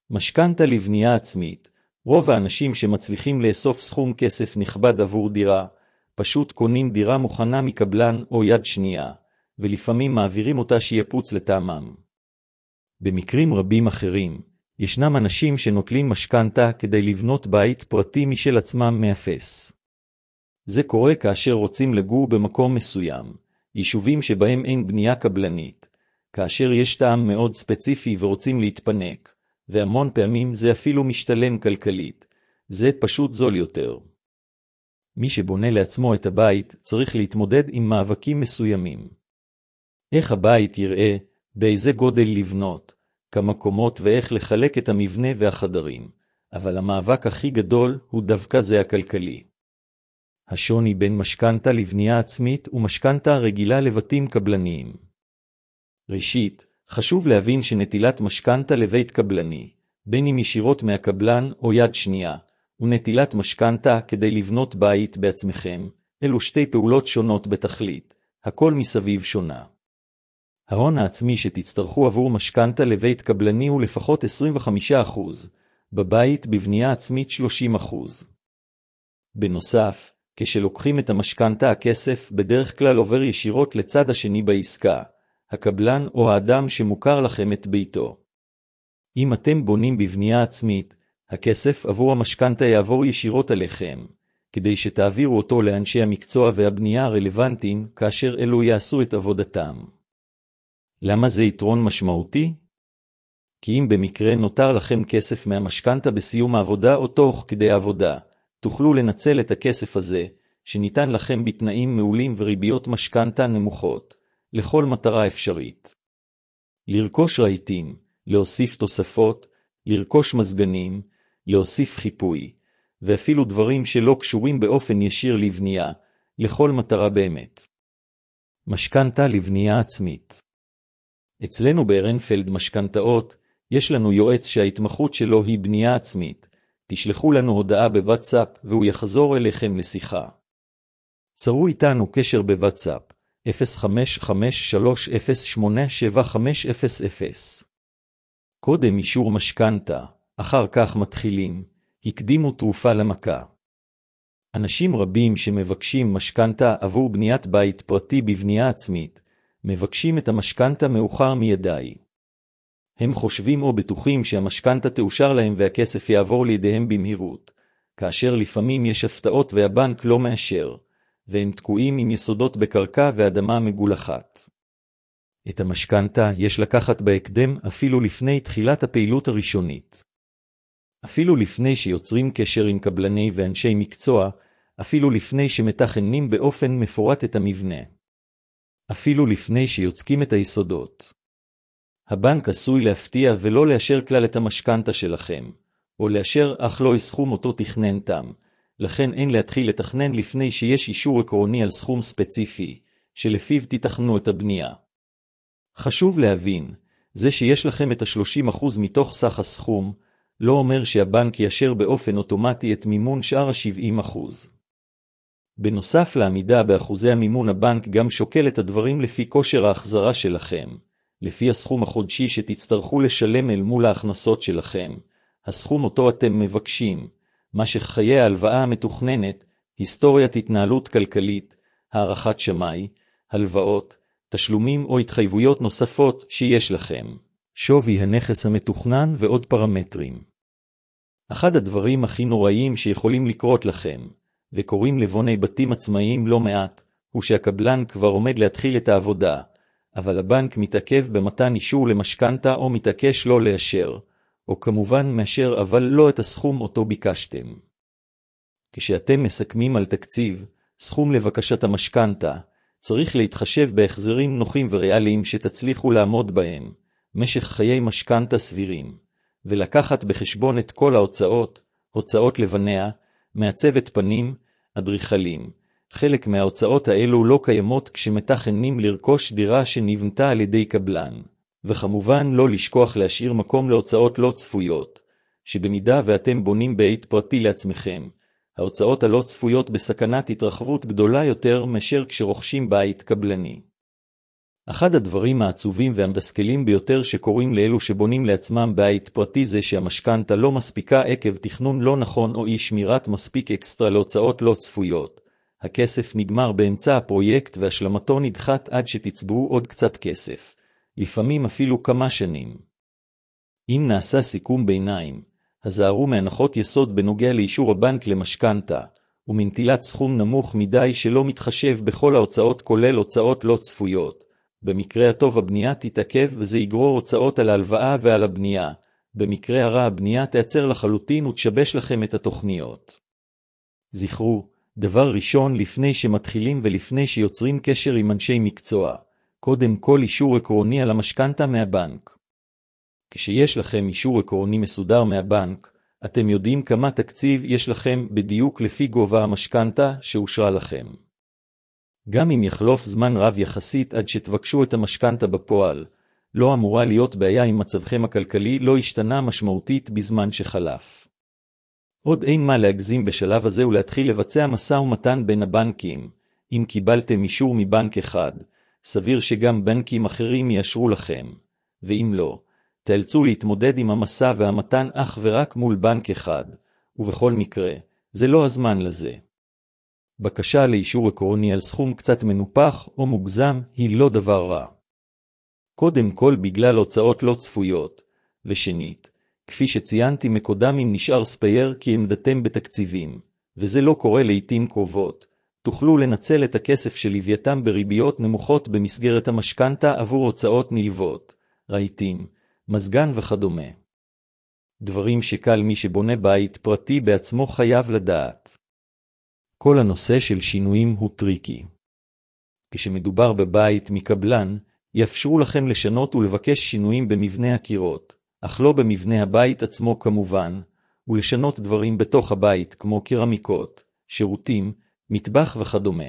משכנתה לבנייה עצמית. רוב האנשים שמצליחים לאסוף סכום כסף נכבד עבור דירה, פשוט קונים דירה מוכנה מקבלן או יד שנייה, ולפעמים מעבירים אותה שיפוץ לטעמם. במקרים רבים אחרים, ישנם אנשים שנוטלים משכנתה כדי לבנות בית פרטי משל עצמם מאפס. זה קורה כאשר רוצים לגור במקום מסוים, יישובים שבהם אין בנייה קבלנית, כאשר יש טעם מאוד ספציפי ורוצים להתפנק, והמון פעמים זה אפילו משתלם כלכלית, זה פשוט זול יותר. מי שבונה לעצמו את הבית צריך להתמודד עם מאבקים מסוימים. איך הבית יראה, באיזה גודל לבנות, כמה קומות ואיך לחלק את המבנה והחדרים, אבל המאבק הכי גדול הוא דווקא זה הכלכלי. השוני בין משכנתה לבנייה עצמית ומשכנתה רגילה לבתים קבלניים. ראשית, חשוב להבין שנטילת משכנתה לבית קבלני, בין אם ישירות מהקבלן או יד שנייה, ונטילת משכנתה כדי לבנות בית בעצמכם, אלו שתי פעולות שונות בתכלית, הכל מסביב שונה. ההון העצמי שתצטרכו עבור משכנתה לבית קבלני הוא לפחות 25%, בבית בבנייה עצמית 30%. בנוסף, כשלוקחים את המשכנתה הכסף בדרך כלל עובר ישירות לצד השני בעסקה, הקבלן או האדם שמוכר לכם את ביתו. אם אתם בונים בבנייה עצמית, הכסף עבור המשכנתה יעבור ישירות עליכם, כדי שתעבירו אותו לאנשי המקצוע והבנייה הרלוונטיים כאשר אלו יעשו את עבודתם. למה זה יתרון משמעותי? כי אם במקרה נותר לכם כסף מהמשכנתה בסיום העבודה או תוך כדי העבודה, תוכלו לנצל את הכסף הזה, שניתן לכם בתנאים מעולים וריביות משכנתה נמוכות, לכל מטרה אפשרית. לרכוש רהיטים, להוסיף תוספות, לרכוש מזגנים, להוסיף חיפוי, ואפילו דברים שלא קשורים באופן ישיר לבנייה, לכל מטרה באמת. משכנתה לבנייה עצמית. אצלנו בארנפלד משכנתאות, יש לנו יועץ שההתמחות שלו היא בנייה עצמית. תשלחו לנו הודעה בוואטסאפ והוא יחזור אליכם לשיחה. צרו איתנו קשר בוואטסאפ 0553087500. קודם אישור משכנתה, אחר כך מתחילים, הקדימו תרופה למכה. אנשים רבים שמבקשים משכנתה עבור בניית בית פרטי בבנייה עצמית, מבקשים את המשכנתה מאוחר מידי. הם חושבים או בטוחים שהמשכנתה תאושר להם והכסף יעבור לידיהם במהירות, כאשר לפעמים יש הפתעות והבנק לא מאשר, והם תקועים עם יסודות בקרקע ואדמה מגולחת. את המשכנתה יש לקחת בהקדם אפילו לפני תחילת הפעילות הראשונית. אפילו לפני שיוצרים קשר עם קבלני ואנשי מקצוע, אפילו לפני שמתכננים באופן מפורט את המבנה. אפילו לפני שיוצקים את היסודות. הבנק עשוי להפתיע ולא לאשר כלל את המשכנתה שלכם, או לאשר אך לא סכום אותו תכננתם, לכן אין להתחיל לתכנן לפני שיש אישור עקרוני על סכום ספציפי, שלפיו תתכנו את הבנייה. חשוב להבין, זה שיש לכם את ה-30% מתוך סך הסכום, לא אומר שהבנק יאשר באופן אוטומטי את מימון שאר ה-70%. בנוסף לעמידה באחוזי המימון, הבנק גם שוקל את הדברים לפי כושר ההחזרה שלכם, לפי הסכום החודשי שתצטרכו לשלם אל מול ההכנסות שלכם, הסכום אותו אתם מבקשים, משך חיי ההלוואה המתוכננת, היסטוריית התנהלות כלכלית, הערכת שמאי, הלוואות, תשלומים או התחייבויות נוספות שיש לכם, שווי הנכס המתוכנן ועוד פרמטרים. אחד הדברים הכי נוראים שיכולים לקרות לכם, וקוראים לבוני בתים עצמאיים לא מעט, הוא שהקבלן כבר עומד להתחיל את העבודה, אבל הבנק מתעכב במתן אישור למשכנתה או מתעקש לא לאשר, או כמובן מאשר אבל לא את הסכום אותו ביקשתם. כשאתם מסכמים על תקציב, סכום לבקשת המשכנתה, צריך להתחשב בהחזרים נוחים וריאליים שתצליחו לעמוד בהם, משך חיי משכנתה סבירים, ולקחת בחשבון את כל ההוצאות, הוצאות לבניה, מעצבת פנים, אדריכלים. חלק מההוצאות האלו לא קיימות כשמתכננים לרכוש דירה שנבנתה על ידי קבלן, וכמובן לא לשכוח להשאיר מקום להוצאות לא צפויות, שבמידה ואתם בונים בית פרטי לעצמכם, ההוצאות הלא צפויות בסכנת התרחבות גדולה יותר מאשר כשרוכשים בית קבלני. אחד הדברים העצובים והמדסקלים ביותר שקורים לאלו שבונים לעצמם בית פרטי זה שהמשכנתה לא מספיקה עקב תכנון לא נכון או אי שמירת מספיק אקסטרה להוצאות לא צפויות. הכסף נגמר באמצע הפרויקט והשלמתו נדחת עד שתצברו עוד קצת כסף, לפעמים אפילו כמה שנים. אם נעשה סיכום ביניים, הזהרו מהנחות יסוד בנוגע לאישור הבנק למשכנתה, ומנטילת סכום נמוך מדי שלא מתחשב בכל ההוצאות כולל הוצאות לא צפויות. במקרה הטוב הבנייה תתעכב וזה יגרור הוצאות על ההלוואה ועל הבנייה. במקרה הרע הבנייה תעצר לחלוטין ותשבש לכם את התוכניות. זכרו, דבר ראשון לפני שמתחילים ולפני שיוצרים קשר עם אנשי מקצוע, קודם כל אישור עקרוני על המשכנתה מהבנק. כשיש לכם אישור עקרוני מסודר מהבנק, אתם יודעים כמה תקציב יש לכם בדיוק לפי גובה המשכנתה שאושרה לכם. גם אם יחלוף זמן רב יחסית עד שתבקשו את המשכנתה בפועל, לא אמורה להיות בעיה אם מצבכם הכלכלי לא השתנה משמעותית בזמן שחלף. עוד אין מה להגזים בשלב הזה ולהתחיל לבצע משא ומתן בין הבנקים. אם קיבלתם אישור מבנק אחד, סביר שגם בנקים אחרים יאשרו לכם, ואם לא, תאלצו להתמודד עם המשא והמתן אך ורק מול בנק אחד, ובכל מקרה, זה לא הזמן לזה. בקשה לאישור עקרוני על סכום קצת מנופח או מוגזם היא לא דבר רע. קודם כל בגלל הוצאות לא צפויות, ושנית, כפי שציינתי מקודם אם נשאר ספייר כי עמדתם בתקציבים, וזה לא קורה לעתים קרובות, תוכלו לנצל את הכסף שלוויתם בריביות נמוכות במסגרת המשכנתה עבור הוצאות נלוות, רהיטים, מזגן וכדומה. דברים שקל מי שבונה בית פרטי בעצמו חייב לדעת. כל הנושא של שינויים הוא טריקי. כשמדובר בבית מקבלן, יאפשרו לכם לשנות ולבקש שינויים במבנה הקירות, אך לא במבנה הבית עצמו כמובן, ולשנות דברים בתוך הבית כמו קרמיקות, שירותים, מטבח וכדומה.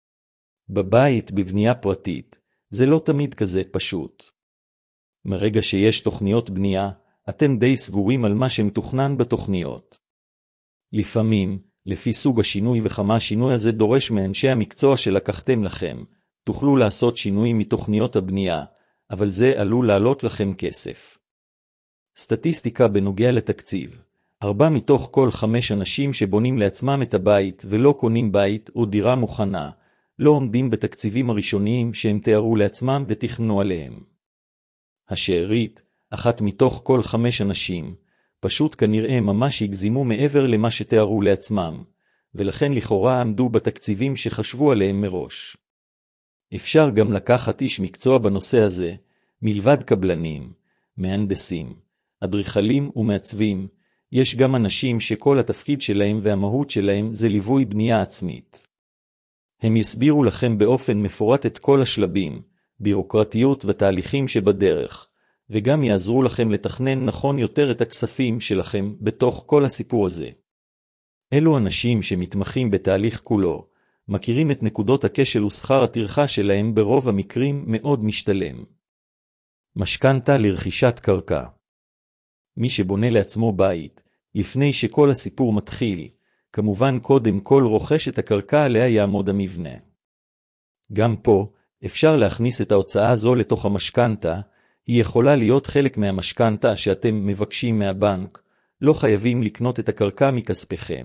בבית בבנייה פרטית, זה לא תמיד כזה פשוט. מרגע שיש תוכניות בנייה, אתם די סגורים על מה שמתוכנן בתוכניות. לפעמים, לפי סוג השינוי וכמה השינוי הזה דורש מאנשי המקצוע שלקחתם לכם, תוכלו לעשות שינויים מתוכניות הבנייה, אבל זה עלול לעלות לכם כסף. סטטיסטיקה בנוגע לתקציב. 4 מתוך כל 5 אנשים שבונים לעצמם את הבית ולא קונים בית או דירה מוכנה, לא עומדים בתקציבים הראשוניים שהם תיארו לעצמם ותכננו עליהם. השארית, 1 מתוך כל 5 אנשים, פשוט כנראה ממש הגזימו מעבר למה שתיארו לעצמם, ולכן לכאורה עמדו בתקציבים שחשבו עליהם מראש. אפשר גם לקחת איש מקצוע בנושא הזה, מלבד קבלנים, מהנדסים, אדריכלים ומעצבים, יש גם אנשים שכל התפקיד שלהם והמהות שלהם זה ליווי בנייה עצמית. הם יסבירו לכם באופן מפורט את כל השלבים, בירוקרטיות ותהליכים שבדרך, וגם יעזרו לכם לתכנן נכון יותר את הכספים שלכם בתוך כל הסיפור הזה. אלו אנשים שמתמחים בתהליך כולו, מכירים את נקודות הכשל ושכר הטרחה שלהם ברוב המקרים מאוד משתלם. משכנתה לרכישת קרקע. מי שבונה לעצמו בית, לפני שכל הסיפור מתחיל, כמובן קודם כל רוכש את הקרקע עליה יעמוד המבנה. גם פה, אפשר להכניס את ההוצאה הזו לתוך המשכנתה, היא יכולה להיות חלק מהמשכנתה שאתם מבקשים מהבנק, לא חייבים לקנות את הקרקע מכספכם.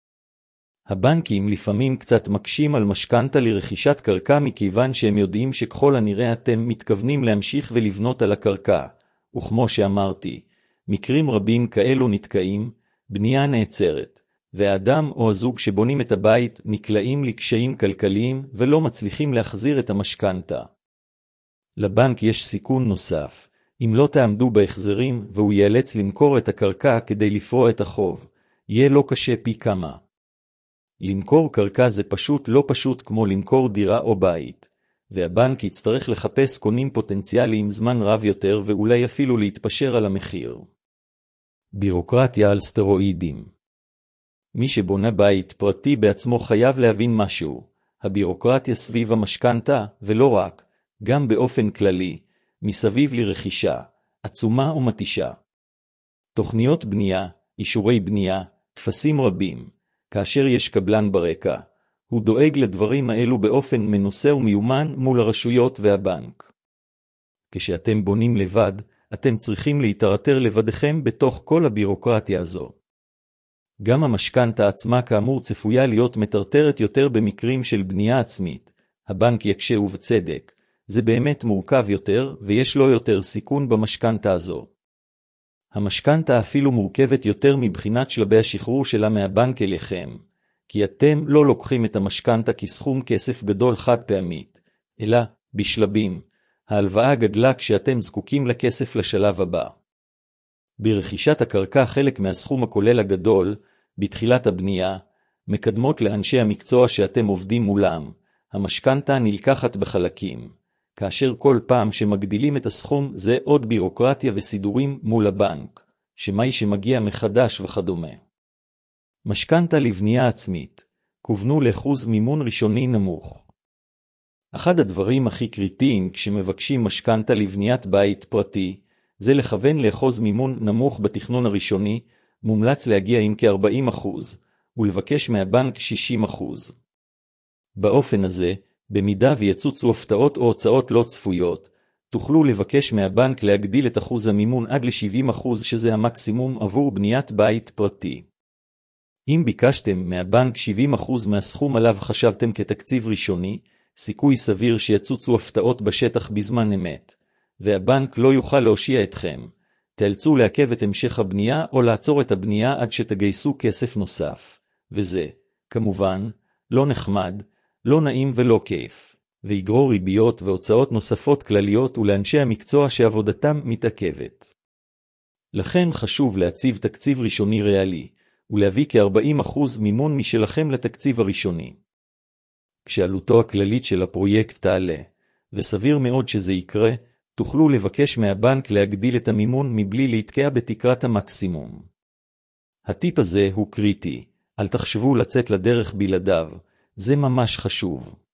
הבנקים לפעמים קצת מקשים על משכנתה לרכישת קרקע מכיוון שהם יודעים שככל הנראה אתם מתכוונים להמשיך ולבנות על הקרקע, וכמו שאמרתי, מקרים רבים כאלו נתקעים, בנייה נעצרת, והאדם או הזוג שבונים את הבית נקלעים לקשיים כלכליים ולא מצליחים להחזיר את המשכנתה. לבנק יש סיכון נוסף, אם לא תעמדו בהחזרים והוא ייאלץ למכור את הקרקע כדי לפרוע את החוב, יהיה לו קשה פי כמה. למכור קרקע זה פשוט לא פשוט כמו למכור דירה או בית, והבנק יצטרך לחפש קונים פוטנציאליים זמן רב יותר ואולי אפילו להתפשר על המחיר. בירוקרטיה על סטרואידים. מי שבונה בית פרטי בעצמו חייב להבין משהו, הבירוקרטיה סביב המשכנתה, ולא רק, גם באופן כללי, מסביב לרכישה, עצומה ומתישה. תוכניות בנייה, אישורי בנייה, תפסים רבים, כאשר יש קבלן ברקע, הוא דואג לדברים האלו באופן מנוסה ומיומן מול הרשויות והבנק. כשאתם בונים לבד, אתם צריכים להתרטר לבדכם בתוך כל הבירוקרטיה הזו. גם המשכנתה עצמה כאמור צפויה להיות מטרטרת יותר במקרים של בנייה עצמית. הבנק יקשה ובצדק. זה באמת מורכב יותר, ויש לו יותר סיכון במשכנתה הזו. המשכנתה אפילו מורכבת יותר מבחינת שלבי השחרור שלה מהבנק אליכם, כי אתם לא לוקחים את המשכנתה כסכום כסף גדול חד פעמית, אלא בשלבים. ההלוואה גדלה כשאתם זקוקים לכסף לשלב הבא. ברכישת הקרקע חלק מהסכום הכולל הגדול, בתחילת הבנייה, מקדמות לאנשי המקצוע שאתם עובדים מולם. המשכנתה נלקחת בחלקים, כאשר כל פעם שמגדילים את הסכום זה עוד בירוקרטיה וסידורים מול הבנק, שמאי שמגיע מחדש וכדומה. משכנתה לבנייה עצמית, כוונו לאחוז מימון ראשוני נמוך. אחד הדברים הכי קריטיים כשמבקשים משכנתה לבניית בית פרטי, זה לכוון לאחוז מימון נמוך בתכנון הראשוני, מומלץ להגיע עם כ-40%, ולבקש מהבנק 60%. באופן הזה, במידה ויצוצו הפתעות או הוצאות לא צפויות, תוכלו לבקש מהבנק להגדיל את אחוז המימון עד ל-70% שזה המקסימום עבור בניית בית פרטי. אם ביקשתם מהבנק 70% מהסכום עליו חשבתם כתקציב ראשוני, סיכוי סביר שיצוצו הפתעות בשטח בזמן אמת, והבנק לא יוכל להושיע אתכם. תאלצו לעכב את המשך הבנייה או לעצור את הבנייה עד שתגייסו כסף נוסף, וזה, כמובן, לא נחמד, לא נעים ולא כיף, ויגרור ריביות והוצאות נוספות כלליות ולאנשי המקצוע שעבודתם מתעכבת. לכן חשוב להציב תקציב ראשוני ריאלי, ולהביא כ-40% מימון משלכם לתקציב הראשוני. כשעלותו הכללית של הפרויקט תעלה, וסביר מאוד שזה יקרה, תוכלו לבקש מהבנק להגדיל את המימון מבלי להתקע בתקרת המקסימום. הטיפ הזה הוא קריטי, אל תחשבו לצאת לדרך בלעדיו, זה ממש חשוב.